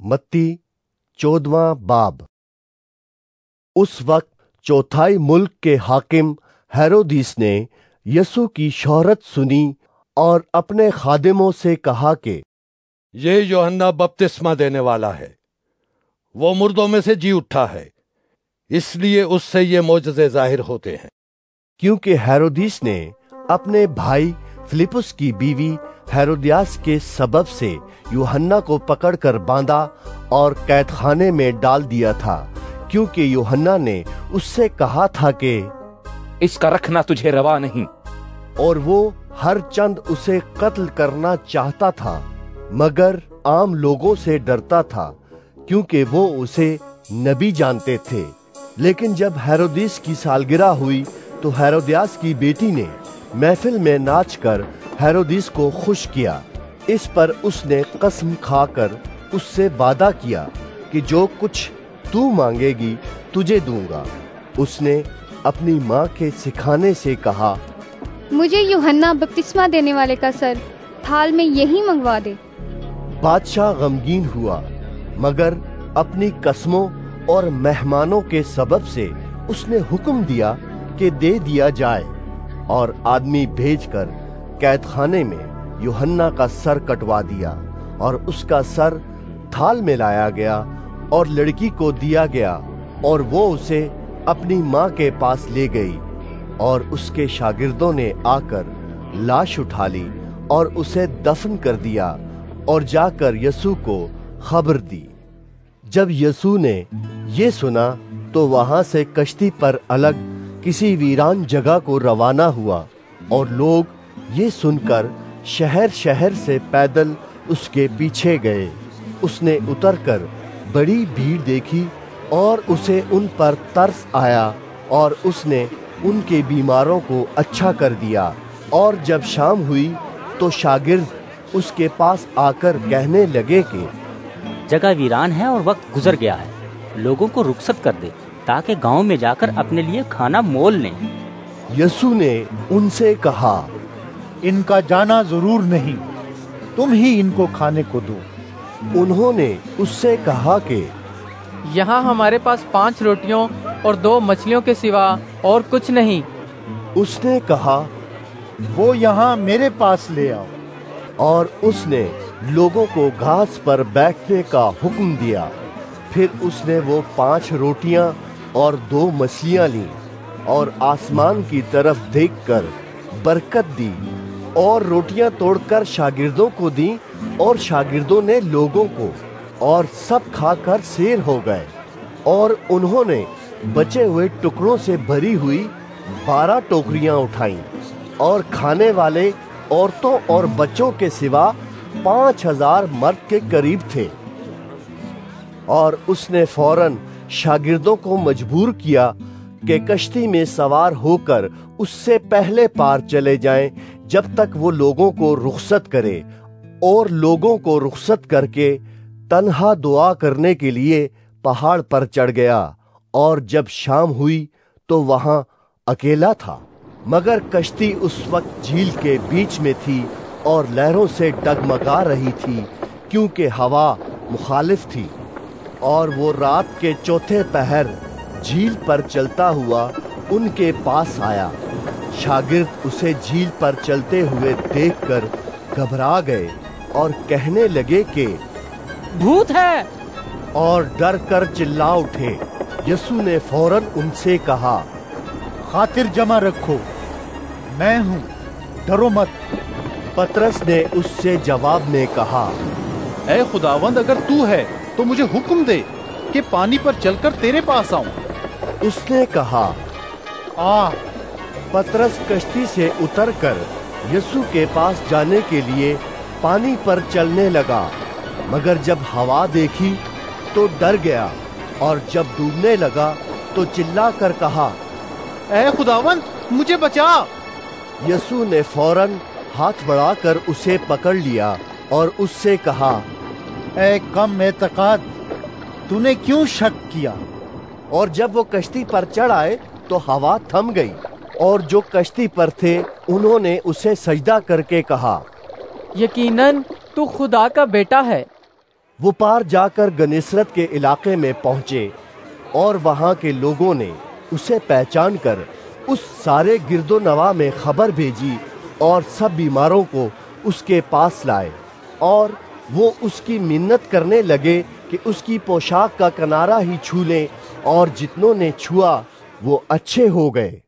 मत्ती 14वां बाब। उस वक्त चौथाई मुल्क के हाकिम हेरोदिस ने यसू की शोहरत सुनी और अपने खादिमों से कहा कि ये यूहन्ना बपतिस्मा देने वाला है, वो मुर्दों में से जी उठा है, इसलिए उससे ये मोजज़े जाहिर होते हैं। क्योंकि हेरोदिस ने अपने भाई फिलिपुस की बीवी हेरोदियास के सबब से यूहन्ना को पकड़कर बांधा और कैदखाने में डाल दिया था, क्योंकि यूहन्ना ने उससे कहा था कि इसका रखना तुझे रवा नहीं, और वो हर चंद उसे कत्ल करना चाहता था, मगर आम लोगों से डरता था, क्योंकि वो उसे नबी जानते थे। लेकिन जब हेरोदिस की सालगिरह हुई तो हेरोदियास की बेटी ने महफिल में नाचकर हेरोदिस को खुश किया। इस पर उसने कसम खाकर उससे वादा किया कि जो कुछ तू मांगेगी तुझे दूंगा। उसने अपनी माँ के सिखाने से कहा, मुझे यूहन्ना बपतिस्मा देने वाले का सर थाल में यही मंगवा दे। बादशाह गमगीन हुआ, मगर अपनी कसमों और मेहमानों के सबब से उसने हुक्म दिया कि दे दिया जाए, और आदमी भेजकर कैदखाने में यूहन्ना का सर कटवा दिया, और उसका सर थाल में लाया गया और लड़की को दिया गया, और वो उसे अपनी माँ के पास ले गई। और उसके शागिर्दों ने आकर लाश उठा ली और उसे दफन कर दिया और जाकर यसू को खबर दी। जब यसू ने ये सुना तो वहां से कश्ती पर अलग किसी वीरान जगह को रवाना हुआ, और लोग ये सुनकर शहर शहर से पैदल उसके पीछे गए। उसने उतरकर बड़ी भीड़ देखी और उसे उन पर तरस आया, और उसने उनके बीमारों को अच्छा कर दिया। और जब शाम हुई तो शागिर्द उसके पास आकर कहने लगे कि जगह वीरान है और वक्त गुजर गया है, लोगों को रुखसत कर दे ताकि गांव में जाकर अपने लिए खाना मोल लें। यसू ने उनसे कहा, इनका जाना जरूर नहीं, तुम ही इनको खाने को दो। उन्होंने उससे कहा कि यहाँ हमारे पास 5 रोटियों और 2 मछलियों के सिवा और कुछ नहीं। उसने कहा, वो यहाँ मेरे पास ले आओ। और उसने लोगों को घास पर बैठने का हुक्म दिया। फिर उसने वो 5 रोटियां और 2 मछलियां लीं, और आसमान की तरफ देखकर बरकत दी, और रोटियां तोड़कर शागिर्दों को दी, और शागिर्दों ने लोगों को, और सब खाकर सेर हो गए। और उन्होंने बचे हुए टुकड़ों से भरी हुई 12 टोकरियां उठाईं, और खाने वाले औरतों और बच्चों के सिवा 5000 मर्द के करीब थे। और उसने फौरन शागिर्दों को मजबूर किया कि कश्ती में सवार होकर उससे पहले पार चले जाएं, जब तक वो लोगों को रुखसत करे। और लोगों को रुखसत करके तन्हा दुआ करने के लिए पहाड़ पर चढ़ गया। और जब शाम हुई तो वहां अकेला था, मगर कश्ती उस वक्त झील के बीच में थी और लहरों से डगमगा रही थी, क्योंकि हवा मुखालिफ थी। और वो रात के चौथे पहर झील पर चलता हुआ उनके पास आया। शागिर्द उसे झील पर चलते हुए देखकर घबरा गए और कहने लगे कि भूत है, और डर कर चिल्ला उठे। यसू ने फौरन उनसे कहा, खातिर जमा रखो, मैं हूँ, डरो मत। पतरस ने उससे जवाब में कहा, ऐ खुदावंद, अगर तू है तो मुझे हुक्म दे कि पानी पर चलकर तेरे पास आऊं। उसने कहा, आ। पतरस कश्ती से उतरकर यसू के पास जाने के लिए पानी पर चलने लगा, मगर जब हवा देखी तो डर गया, और जब डूबने लगा तो चिल्ला कर कहा, ऐ खुदावंद, मुझे बचा। यसू ने फौरन हाथ बढ़ाकर उसे पकड़ लिया और उससे कहा, ऐ कम एतकाद, तूने क्यों शक किया? और जब वो कश्ती पर चढ़ आए तो हवा थम गई, और जो कश्ती पर थे उन्होंने उसे सजदा करके कहा, यकीनन तू खुदा का बेटा है। وہ پار جا کر گنیسرت کے علاقے میں پہنچے اور وہاں کے لوگوں نے اسے پہچان کر اس سارے گرد و نواح میں خبر بھیجی اور سب بیماروں کو اس کے پاس لائے، اور وہ اس کی منت کرنے لگے کہ اس کی پوشاک کا کنارہ ہی چھو لیں، اور جتنوں نے چھوا وہ اچھے ہو گئے۔